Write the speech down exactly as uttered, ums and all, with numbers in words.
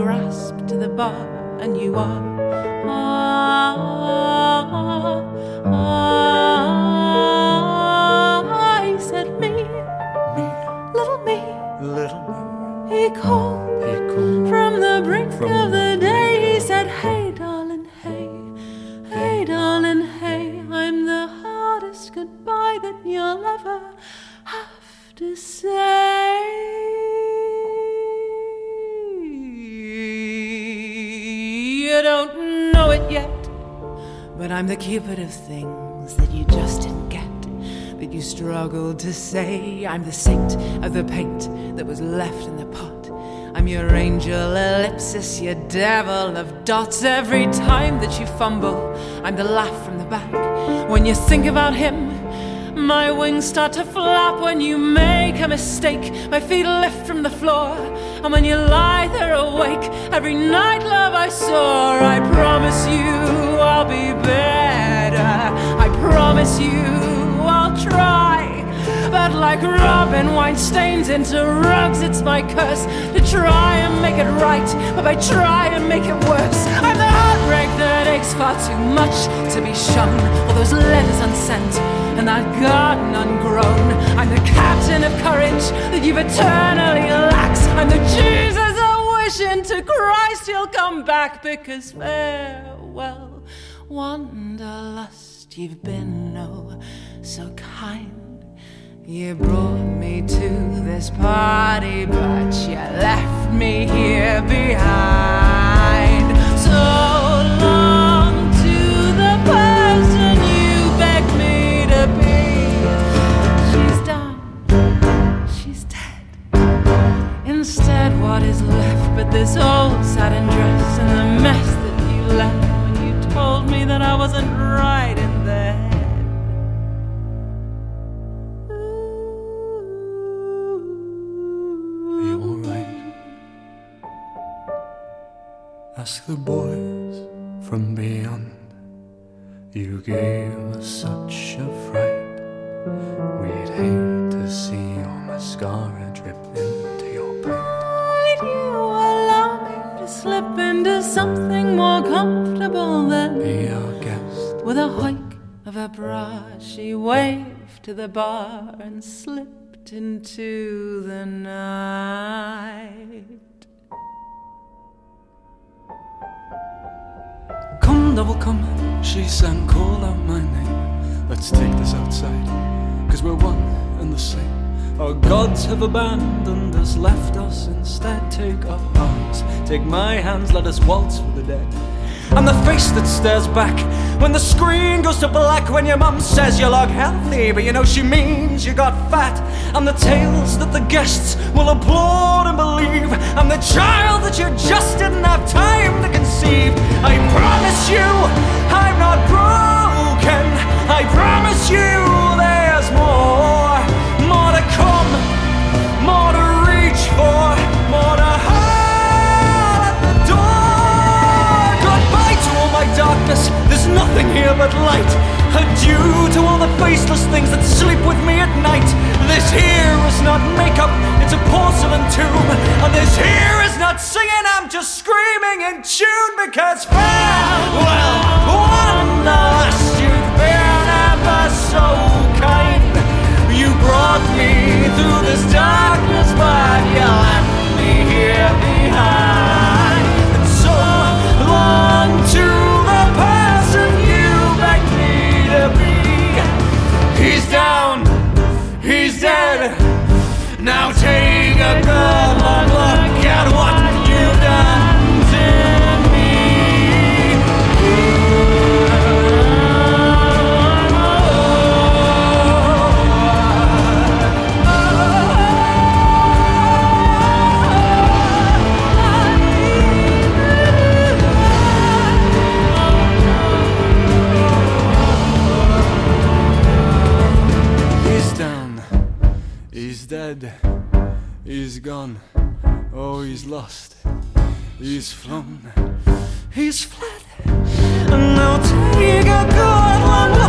grasp to the bar, and you are ah, ah, ah. He said, me, me, little me, little me. He called, he called from the brink from of the day. He said, hey, darling, hey, hey, darling, hey. I'm the hardest goodbye that you'll ever have to say. You don't know it yet, but I'm the Cupid of things that you just didn't get, that you struggled to say. I'm the saint of the paint that was left in the pot. I'm your angel ellipsis, your devil of dots. Every time that you fumble, I'm the laugh from the back. When you think about him, my wings start to flap. When you make a mistake, my feet lift from the floor. And when you lie there awake, every night, love, I soar. I promise you I'll be better. I promise you I'll try. But like Robin wine stains into rugs, it's my curse to try and make it right, but I try and make it worse. I'm the heartbreak that aches far too much to be shown, all those letters unsent and that garden ungrown. I'm the captain of courage that you've eternally lacked. I'm the Jesus of wishing to Christ he'll come back, because farewell, wanderlust, you've been oh so kind. You brought me to this party, but you left me here behind. So long to the person you begged me to be. She's done, she's dead. Instead, what is left but this old satin dress and the mess that you left when you told me that I wasn't right in there. Ask the boys from beyond. You gave us such a fright. We'd hate to see your mascara drip into your paint. Would you allow me to slip into something more comfortable than be our guest? With a hoik of her brush, she waved to the bar and slipped into the night. Come, double come, she sang, call out my name. Let's take this outside, cause we're one and the same. Our gods have abandoned us, left us instead. Take our arms, take my hands, let us waltz for the dead. I'm the face that stares back when the screen goes to black. When your mum says you look healthy, but you know she means you got fat. I'm the tales that the guests will applaud and believe. I'm the child that you just didn't have time to conceive. I promise you I'm not broken. I promise you there's more. More to come, more to reach for, more to haul at the door. Goodbye to all my darkness, there's nothing here but light. Adieu to all the faceless things that sleep with me at night. This here is not makeup, it's a porcelain tomb. And this here is not singing, I'm just screaming in tune. Because farewell, wanderlust, you've been ever so kind. You brought me through this darkness, but you left me here behind. And so long to the person you begged me to be. He's down, he's dead. Now take a good long look at what you've done to me. Dead, he's gone, oh he's lost, he's flown, he's fled. And now take a good long look